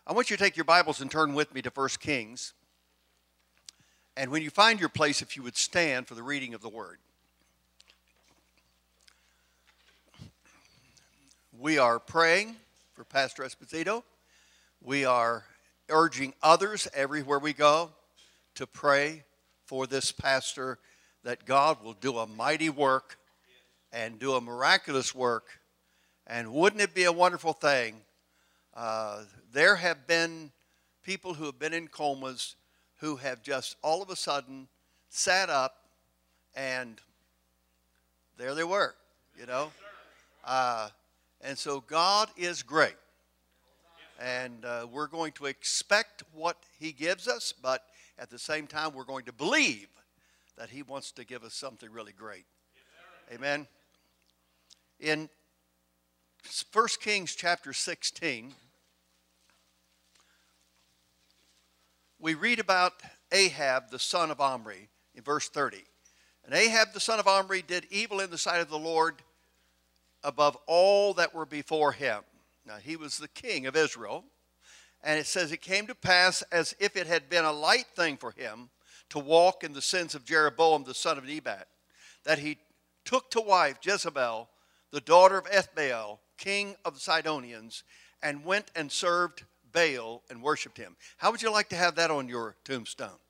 I want you to take your Bibles and turn with me to 1 Kings. And when you find your place, if you would stand for the reading of the Word. We are praying for Pastor Esposito. We are urging others everywhere we go to pray for this pastor, that God will do a mighty work and do a miraculous work. And wouldn't it be a wonderful thing? There have been people who have been in comas who have just all of a sudden sat up and there they were, you know. And so God is great. And we're going to expect what he gives us, but at the same time we're going to believe that he wants to give us something really great. Amen. In 1 Kings chapter 16, we read about Ahab, the son of Omri, in verse 30. And Ahab, the son of Omri, did evil in the sight of the Lord above all that were before him. Now, he was the king of Israel. And it says, it came to pass as if it had been a light thing for him to walk in the sins of Jeroboam, the son of Nebat, that he took to wife Jezebel, the daughter of Ethbaal, king of the Sidonians, and went and served Baal and worshipped him. How would you like to have that on your tombstone?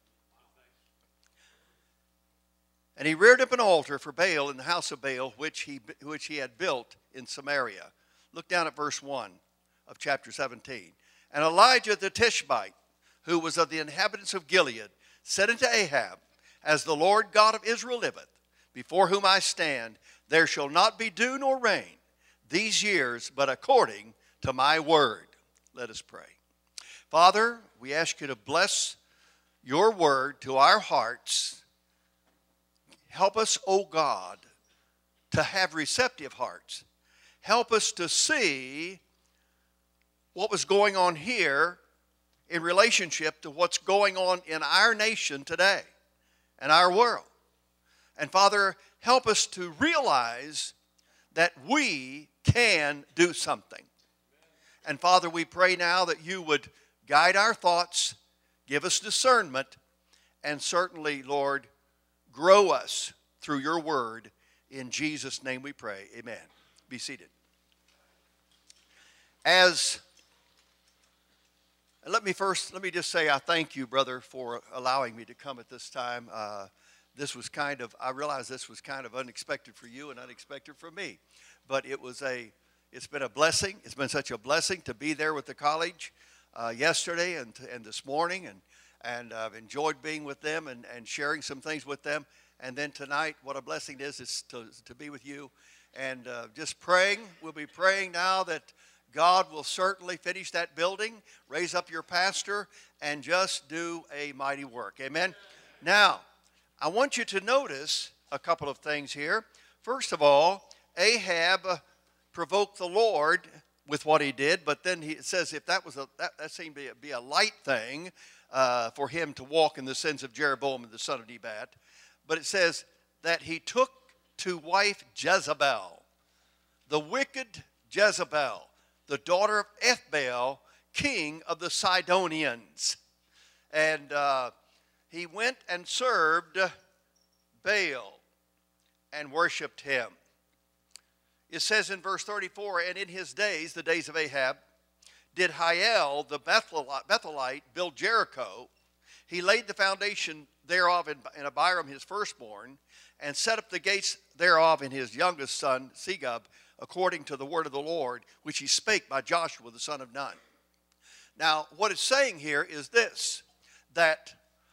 And he reared up an altar for Baal in the house of Baal, which he had built in Samaria. Look down at verse 1 of chapter 17. And Elijah the Tishbite, who was of the inhabitants of Gilead, said unto Ahab, as the Lord God of Israel liveth, before whom I stand, there shall not be dew nor rain these years, but according to my word. Let us pray. Father, we ask you to bless your word to our hearts. Help us, O God, to have receptive hearts. Help us to see what was going on here in relationship to what's going on in our nation today and our world. And Father, help us to realize that we can do something. And Father, we pray now that you would guide our thoughts, give us discernment, and certainly, Lord, grow us through your word. In Jesus' name we pray. Amen. Be seated. Let me just say I thank you, brother, for allowing me to come at this time. I realize this was kind of unexpected for you and unexpected for me. But it's been a blessing. It's been such a blessing to be there with the college yesterday and this morning. And I've enjoyed being with them and sharing some things with them. And then tonight, what a blessing it is to be with you. And just praying. We'll be praying now that God will certainly finish that building, raise up your pastor, and just do a mighty work. Amen? Now, I want you to notice a couple of things here. First of all, Ahab provoked the Lord with what he did, but then it says if that seemed to be a light thing for him to walk in the sins of Jeroboam and the son of Nebat. But it says that he took to wife Jezebel, the wicked Jezebel, the daughter of Ethbaal, king of the Sidonians. And he went and served Baal and worshipped him. It says in verse 34, and in his days, the days of Ahab, did Hiel the Bethelite build Jericho. He laid the foundation thereof in Abiram his firstborn, and set up the gates thereof in his youngest son, Segub, according to the word of the Lord, which he spake by Joshua the son of Nun. Now, what it's saying here is this, that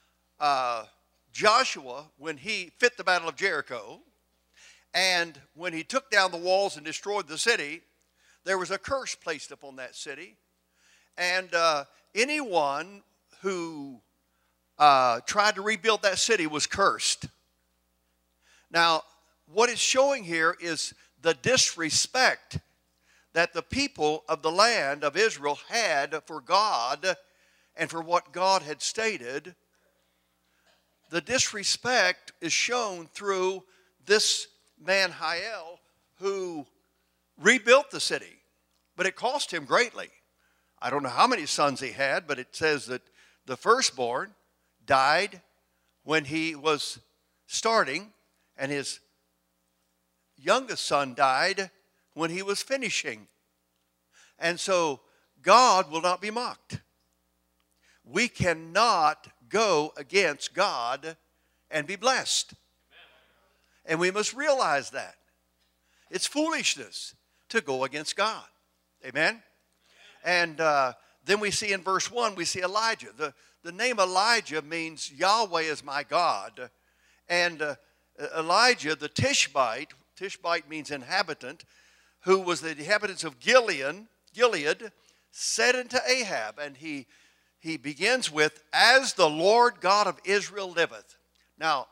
Joshua, when he fit the battle of Jericho, and when he took down the walls and destroyed the city, there was a curse placed upon that city. And anyone who tried to rebuild that city was cursed. Now, what it's showing here is the disrespect that the people of the land of Israel had for God and for what God had stated. The disrespect is shown through this man Hiel who rebuilt the city, but it cost him greatly. I don't know how many sons he had, but it says that the firstborn died when he was starting, and his youngest son died when he was finishing. And so God will not be mocked. We cannot go against God and be blessed. And we must realize that. It's foolishness to go against God. Amen? And then we see in verse 1, we see Elijah. The name Elijah means Yahweh is my God. And Elijah, the Tishbite means inhabitant, who was the inhabitants of Gilead, said unto Ahab, and he begins with, as the Lord God of Israel liveth. Now,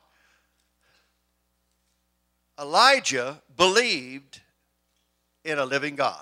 Elijah believed in a living God.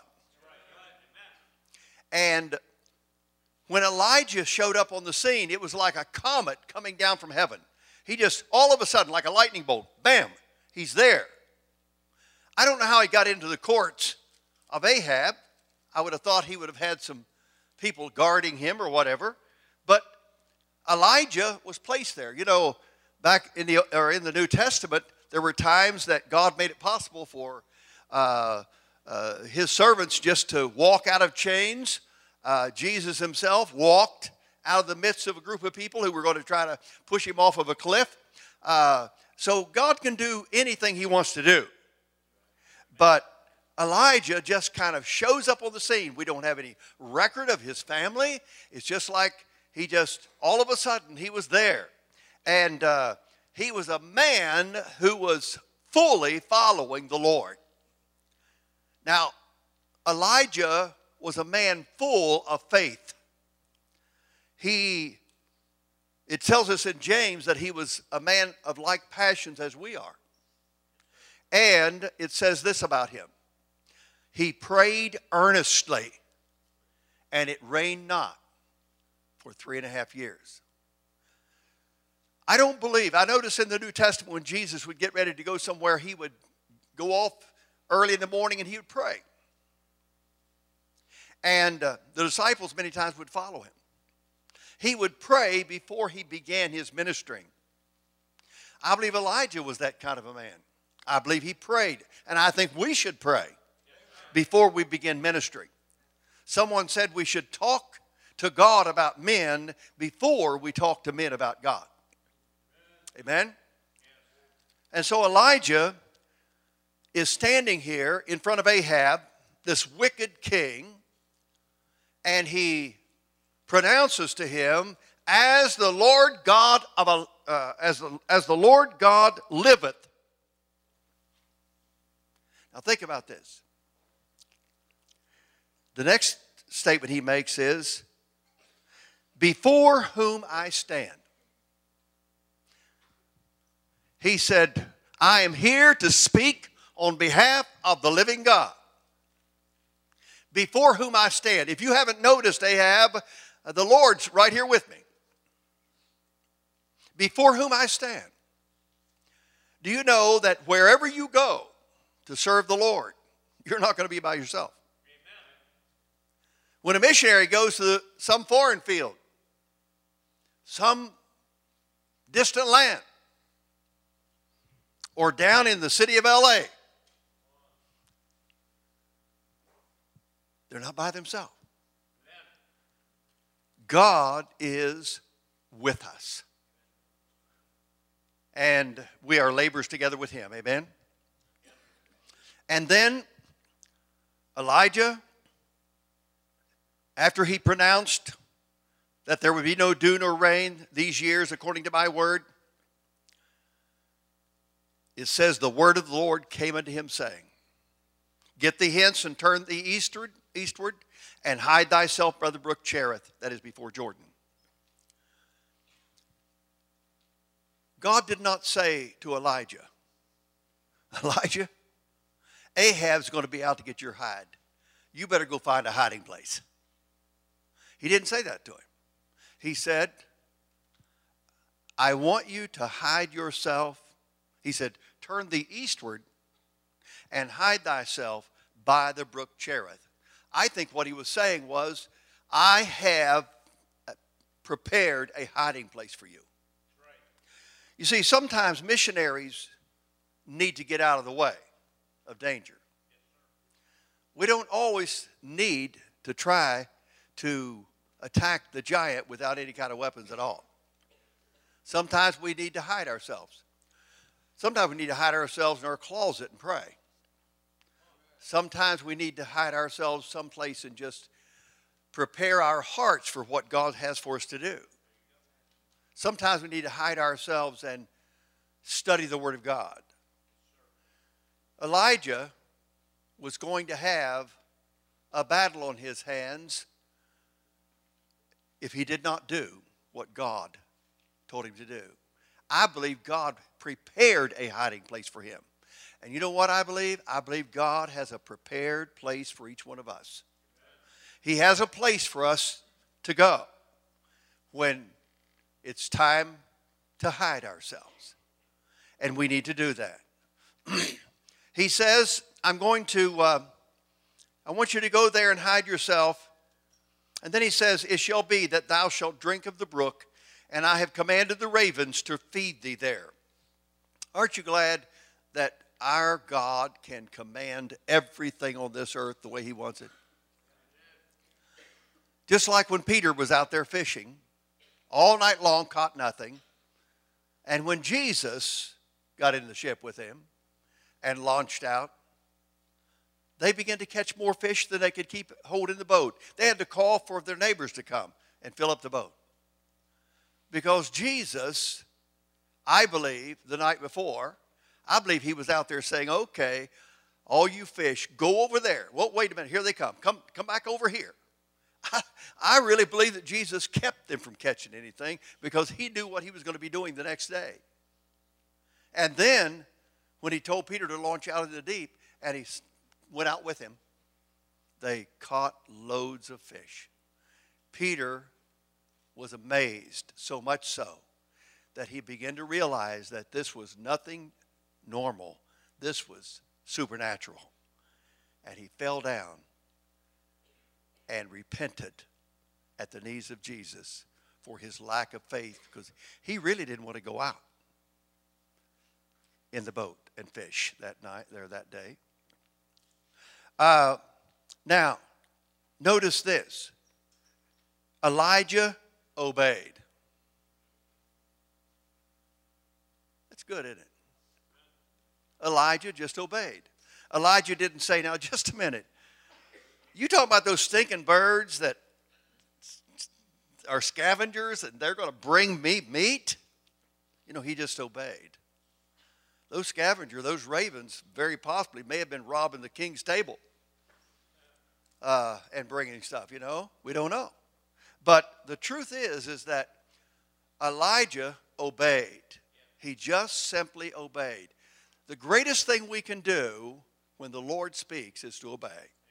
And when Elijah showed up on the scene, it was like a comet coming down from heaven. He just, all of a sudden, like a lightning bolt, bam, he's there. I don't know how he got into the courts of Ahab. I would have thought he would have had some people guarding him or whatever. But Elijah was placed there. You know, back in the New Testament, there were times that God made it possible for his servants just to walk out of chains. Jesus himself walked out of the midst of a group of people who were going to try to push him off of a cliff. So God can do anything he wants to do. But Elijah just kind of shows up on the scene. We don't have any record of his family. It's just like he just, all of a sudden, he was there. And he was a man who was fully following the Lord. Now, Elijah was a man full of faith. It tells us in James that he was a man of like passions as we are. And it says this about him. He prayed earnestly, and it rained not for 3.5 years. I don't believe, I notice in the New Testament when Jesus would get ready to go somewhere, he would go off early in the morning and he would pray. And the disciples many times would follow him. He would pray before he began his ministering. I believe Elijah was that kind of a man. I believe he prayed, and I think we should pray before we begin ministry. Someone said we should talk to God about men before we talk to men about God. Amen? And so Elijah is standing here in front of Ahab, this wicked king, and he pronounces to him, as the Lord God as the Lord God liveth. Now think about this. The next statement he makes is, before whom I stand. He said, I am here to speak on behalf of the living God. Before whom I stand. If you haven't noticed, Ahab, the Lord's right here with me. Before whom I stand. Do you know that wherever you go to serve the Lord, you're not going to be by yourself? When a missionary goes to some foreign field, some distant land, or down in the city of LA, they're not by themselves. God is with us. And we are laborers together with him. Amen? And then Elijah, after he pronounced that there would be no dew nor rain these years according to my word, it says the word of the Lord came unto him saying, get thee hence and turn thee eastward, and hide thyself by the brook Cherith, that is before Jordan. God did not say to Elijah, Elijah, Ahab's going to be out to get your hide. You better go find a hiding place. He didn't say that to him. He said, I want you to hide yourself. He said, turn thee eastward and hide thyself by the brook Cherith. I think what he was saying was, I have prepared a hiding place for you. You see, sometimes missionaries need to get out of the way of danger. We don't always need to try to attack the giant without any kind of weapons at all. Sometimes we need to hide ourselves. Sometimes we need to hide ourselves in our closet and pray. Sometimes we need to hide ourselves someplace and just prepare our hearts for what God has for us to do. Sometimes we need to hide ourselves and study the Word of God. Elijah was going to have a battle on his hands if he did not do what God told him to do. I believe God prepared a hiding place for him. And you know what I believe? I believe God has a prepared place for each one of us. He has a place for us to go when it's time to hide ourselves. And we need to do that. He says, I want you to go there and hide yourself. And then he says, it shall be that thou shalt drink of the brook, and I have commanded the ravens to feed thee there. Aren't you glad that our God can command everything on this earth the way he wants it? Just like when Peter was out there fishing, all night long, caught nothing. And when Jesus got in the ship with him and launched out, they began to catch more fish than they could keep hold in the boat. They had to call for their neighbors to come and fill up the boat. Because Jesus, I believe, the night before, I believe he was out there saying, okay, all you fish, go over there. Well, wait a minute, here they come. Come back over here. I really believe that Jesus kept them from catching anything because he knew what he was going to be doing the next day. And then, when he told Peter to launch out into the deep, and he went out with him, they caught loads of fish. Peter was amazed, so much so that he began to realize that this was nothing normal. This was supernatural. And he fell down and repented at the knees of Jesus for his lack of faith, because he really didn't want to go out in the boat and fish that night, there that day. Now, notice this. Elijah obeyed. That's good, isn't it? Elijah just obeyed. Elijah didn't say, now just a minute. You talk about those stinking birds that are scavengers and they're going to bring me meat? You know, he just obeyed. Those scavengers, those ravens, very possibly may have been robbing the king's table and bringing stuff, you know. We don't know. But the truth is that Elijah obeyed. He just simply obeyed. The greatest thing we can do when the Lord speaks is to obey.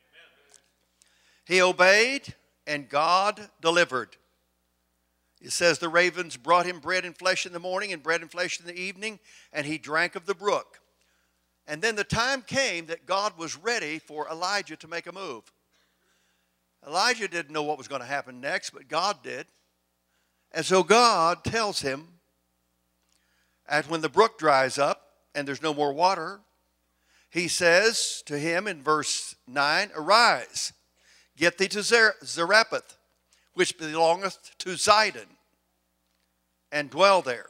He obeyed, and God delivered. It says the ravens brought him bread and flesh in the morning and bread and flesh in the evening, and he drank of the brook. And then the time came that God was ready for Elijah to make a move. Elijah didn't know what was going to happen next, but God did. And so God tells him, as when the brook dries up and there's no more water, he says to him in verse 9, arise, get thee to Zarephath, which belongeth to Zidon, and dwell there.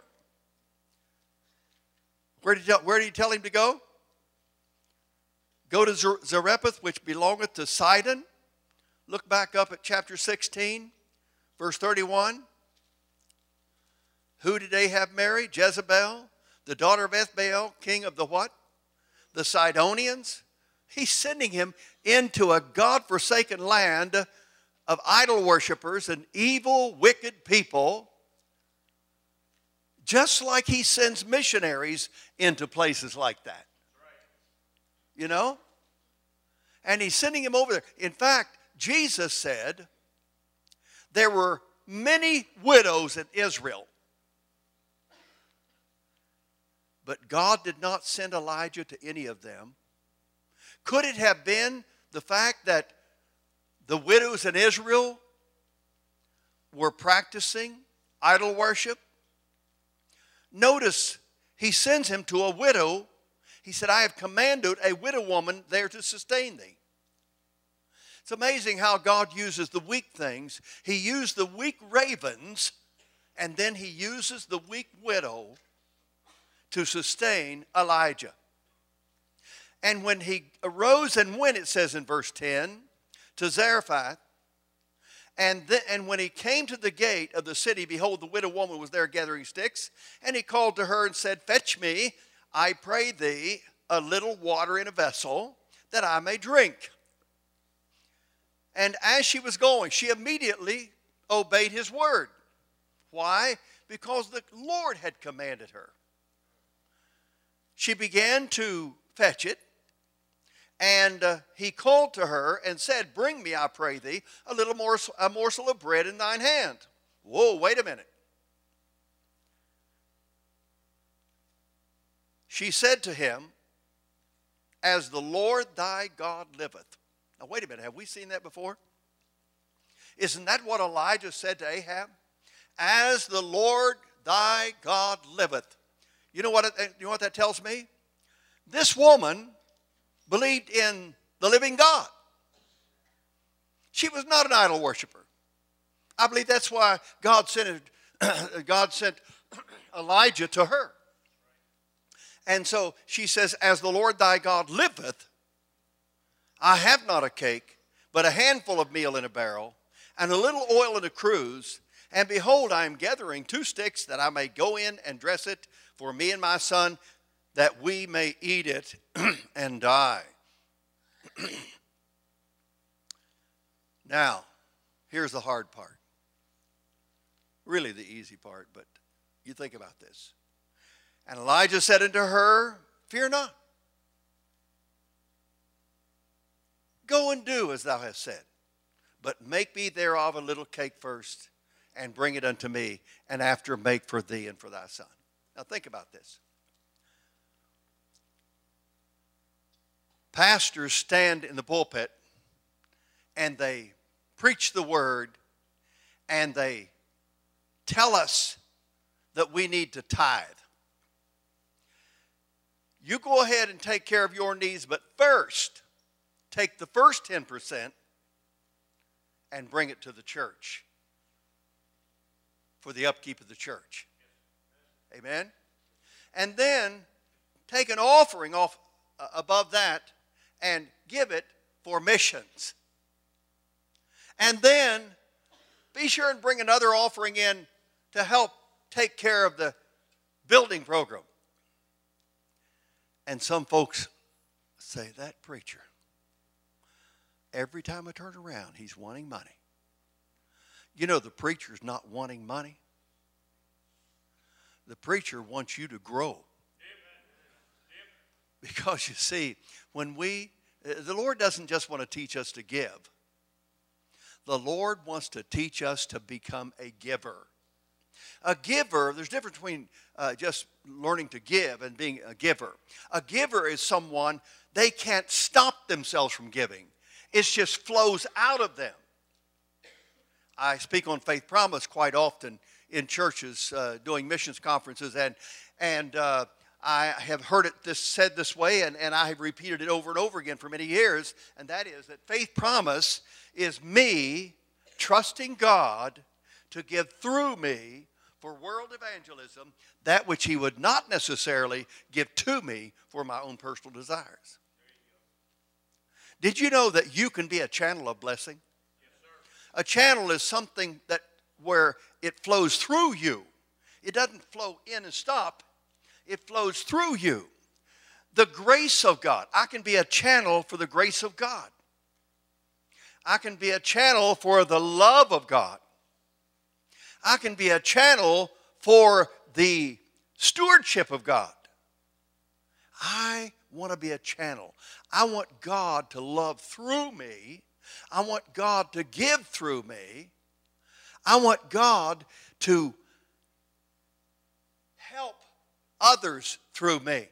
Where did he tell him to go? Go to Zarephath, which belongeth to Sidon. Look back up at chapter 16, verse 31. Who did Ahab marry? Jezebel, the daughter of Ethbaal, king of the what? The Sidonians. He's sending him into a God-forsaken land of idol worshipers and evil, wicked people, just like he sends missionaries into places like that. You know? And he's sending him over there. In fact, Jesus said there were many widows in Israel. But God did not send Elijah to any of them. Could it have been the fact that the widows in Israel were practicing idol worship. Notice he sends him to a widow. He said, I have commanded a widow woman there to sustain thee. It's amazing how God uses the weak things. He used the weak ravens, and then he uses the weak widow to sustain Elijah. And when he arose and went, it says in verse 10, to Zarephath, and when he came to the gate of the city, behold, the widow woman was there gathering sticks. And he called to her and said, fetch me, I pray thee, a little water in a vessel, that I may drink. And as she was going, she immediately obeyed his word. Why? Because the Lord had commanded her. She began to fetch it. And he called to her and said, bring me, I pray thee, a morsel of bread in thine hand. Whoa, wait a minute. She said to him, as the Lord thy God liveth. Now wait a minute, have we seen that before? Isn't that what Elijah said to Ahab? As the Lord thy God liveth. You know what that tells me? This woman believed in the living God. She was not an idol worshiper. I believe that's why God sent Elijah to her. And so she says, as the Lord thy God liveth, I have not a cake, but a handful of meal in a barrel, and a little oil in a cruse. And behold, I am gathering 2 sticks, that I may go in and dress it for me and my son, that we may eat it and die. Now, here's the hard part. Really the easy part, but you think about this. And Elijah said unto her, fear not. Go and do as thou hast said, but make me thereof a little cake first, and bring it unto me, and after make for thee and for thy son. Now think about this. Pastors stand in the pulpit and they preach the word and they tell us that we need to tithe. You go ahead and take care of your needs, but first, take the first 10% and bring it to the church for the upkeep of the church. Amen? And then take an offering off above that and give it for missions. And then be sure and bring another offering in to help take care of the building program. And some folks say, that preacher, every time I turn around, he's wanting money. You know, the preacher's not wanting money. The preacher wants you to grow. Because you see, when the Lord doesn't just want to teach us to give. The Lord wants to teach us to become a giver. A giver, there's a difference between just learning to give and being a giver. A giver is someone, they can't stop themselves from giving. It just flows out of them. I speak on Faith Promise quite often in churches doing missions conferences, and I have heard it said this way, and I have repeated it over and over again for many years, and that is that Faith Promise is me trusting God to give through me for world evangelism that which he would not necessarily give to me for my own personal desires. Did you know that you can be a channel of blessing? Yes, sir. A channel is something where it flows through you. It doesn't flow in and stop. It flows through you. The grace of God. I can be a channel for the grace of God. I can be a channel for the love of God. I can be a channel for the stewardship of God. I want to be a channel. I want God to love through me. I want God to give through me. I want God to help others through me.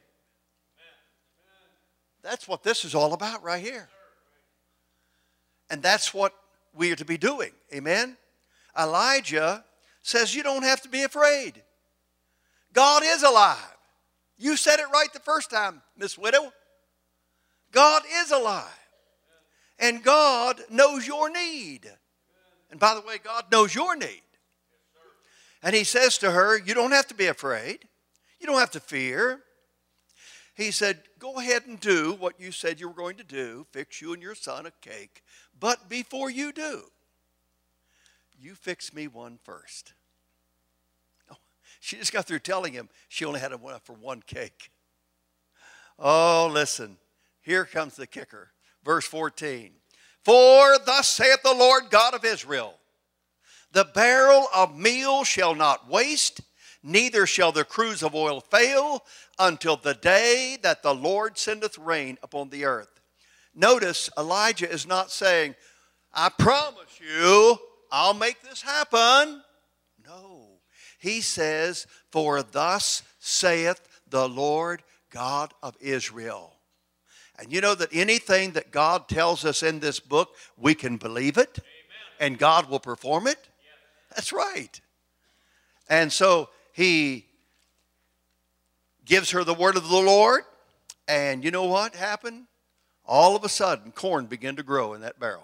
That's what this is all about right here. And that's what we are to be doing. Amen? Elijah says you don't have to be afraid. God is alive. You said it right the first time, Miss Widow. God is alive. And God knows your need. And by the way, God knows your need. And he says to her, you don't have to be afraid. You don't have to fear. He said, go ahead and do what you said you were going to do. Fix you and your son a cake. But before you do, you fix me one first. Oh, she just got through telling him she only had enough for one cake. Oh, listen. Here comes the kicker. Verse 14. For thus saith the Lord God of Israel, the barrel of meal shall not waste, neither shall the cruse of oil fail, until the day that the Lord sendeth rain upon the earth. Notice, Elijah is not saying, I promise you, I'll make this happen. No. He says, for thus saith the Lord God of Israel. And you know that anything that God tells us in this book, we can believe it. Amen. And God will perform it. Yes. That's right. And so he gives her the word of the Lord. And you know what happened? All of a sudden, corn began to grow in that barrel.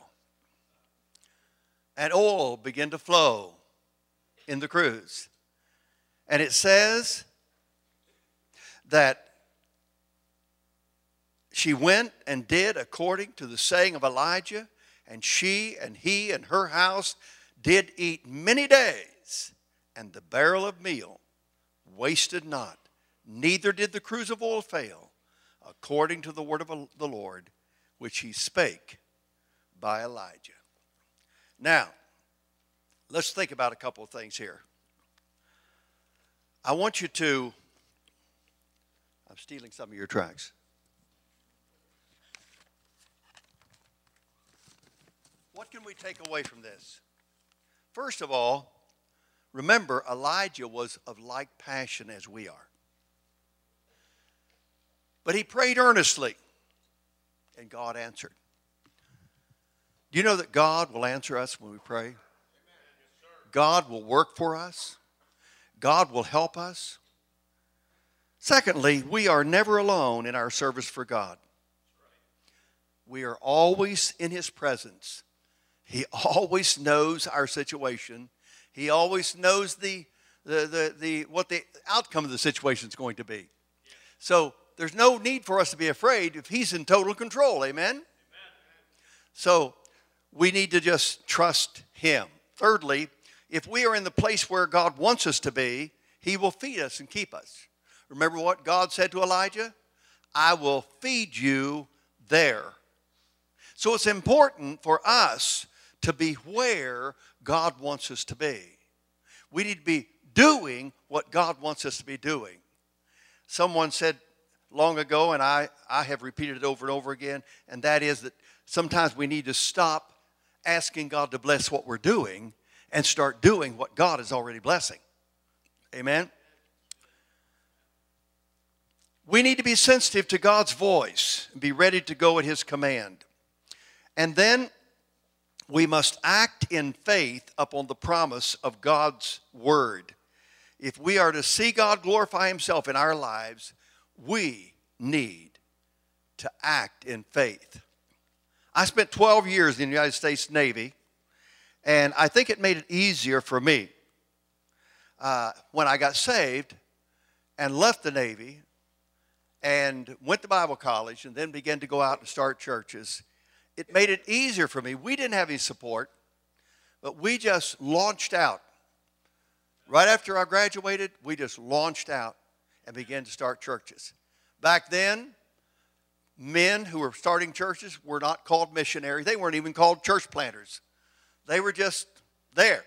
And oil began to flow in the cruse. And it says that she went and did according to the saying of Elijah, and she and he and her house did eat many days, and the barrel of meal wasted not, neither did the cruse of oil fail, according to the word of the Lord, which he spake by Elijah. Now, let's think about a couple of things here. I want you to, I'm stealing some of your tracks. What can we take away from this? First of all, remember Elijah was of like passion as we are. But he prayed earnestly, and God answered. Do you know that God will answer us when we pray? God will work for us. God will help us. Secondly, we are never alone in our service for God. We are always in his presence. He always knows our situation. He always knows what the outcome of the situation is going to be. So there's no need for us to be afraid if he's in total control. Amen? So we need to just trust him. Thirdly, if we are in the place where God wants us to be, he will feed us and keep us. Remember what God said to Elijah? I will feed you there. So it's important for us to be where God wants us to be. We need to be doing what God wants us to be doing. Someone said long ago, and I have repeated it over and over again, and that is that sometimes we need to stop asking God to bless what we're doing and start doing what God is already blessing. Amen? We need to be sensitive to God's voice and be ready to go at his command. And then we must act in faith upon the promise of God's word. If we are to see God glorify himself in our lives, we need to act in faith. I spent 12 years in the United States Navy, and I think it made it easier for me. When I got saved and left the Navy and went to Bible college and then began to go out and start churches, it made it easier for me. We didn't have any support, but we just launched out. Right after I graduated, we just launched out and began to start churches. Back then, men who were starting churches were not called missionaries. They weren't even called church planters. They were just there.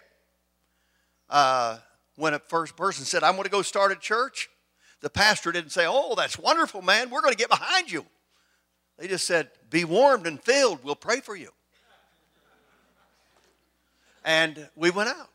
When a first person said, I'm going to go start a church, the pastor didn't say, oh, that's wonderful, man. We're going to get behind you. They just said, be warmed and filled. We'll pray for you. And we went out.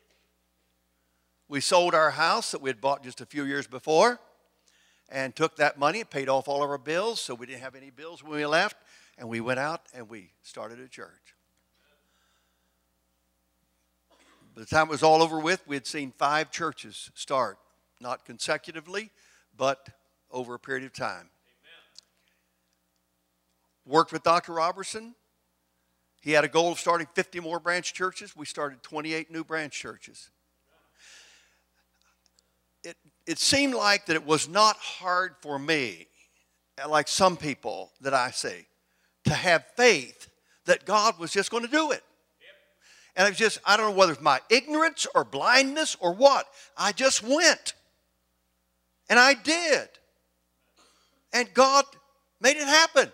We sold our house that we had bought just a few years before and took that money and paid off all of our bills, so we didn't have any bills when we left. And we went out and we started a church. By the time it was all over with, we had seen 5 churches start, not consecutively, but over a period of time. Worked with Dr. Robertson. He had a goal of starting 50 more branch churches. We started 28 new branch churches. It seemed like that it was not hard for me, like some people that I see, to have faith that God was just going to do it. And it was just, I don't know whether it's my ignorance or blindness or what. I just went. And I did. And God made it happen.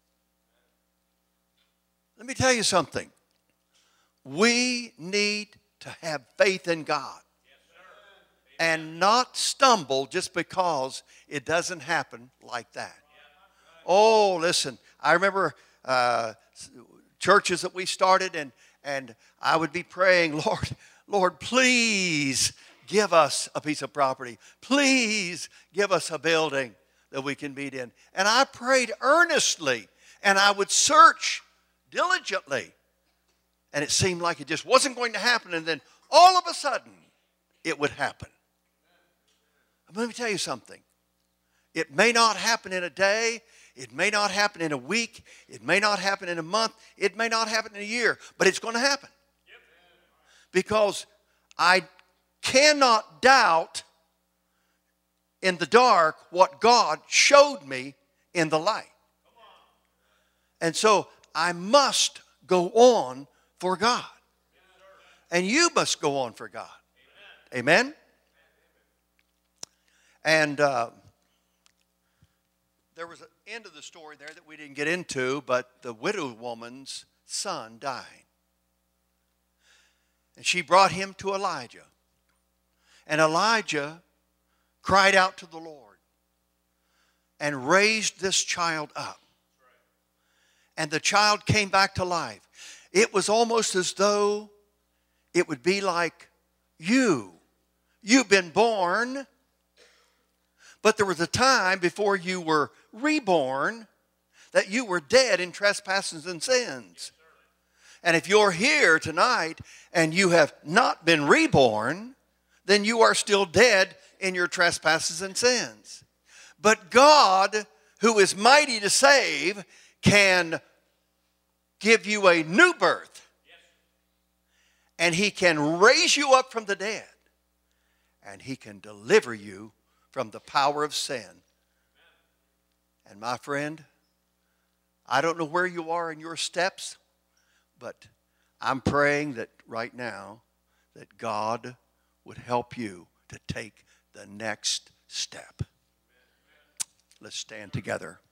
Let me tell you something. We need to have faith in God. And not stumble just because it doesn't happen like that. Oh, listen, I remember churches that we started, and I would be praying, Lord, please give us a piece of property. Please give us a building that we can meet in. And I prayed earnestly, and I would search diligently. And it seemed like it just wasn't going to happen, and then all of a sudden, it would happen. Let me tell you something. It may not happen in a day. It may not happen in a week. It may not happen in a month. It may not happen in a year. But it's going to happen. Because I cannot doubt in the dark what God showed me in the light. And so I must go on for God. And you must go on for God. Amen? And there was an end of the story there that we didn't get into, but the widow woman's son died. And she brought him to Elijah. And Elijah cried out to the Lord and raised this child up. And the child came back to life. It was almost as though it would be like you've been born, but there was a time before you were reborn that you were dead in trespasses and sins. And if you're here tonight and you have not been reborn, then you are still dead in your trespasses and sins. But God, who is mighty to save, can give you a new birth. And He can raise you up from the dead. And He can deliver you from the power of sin. And my friend, I don't know where you are in your steps, but I'm praying that right now that God would help you to take the next step. Let's stand together.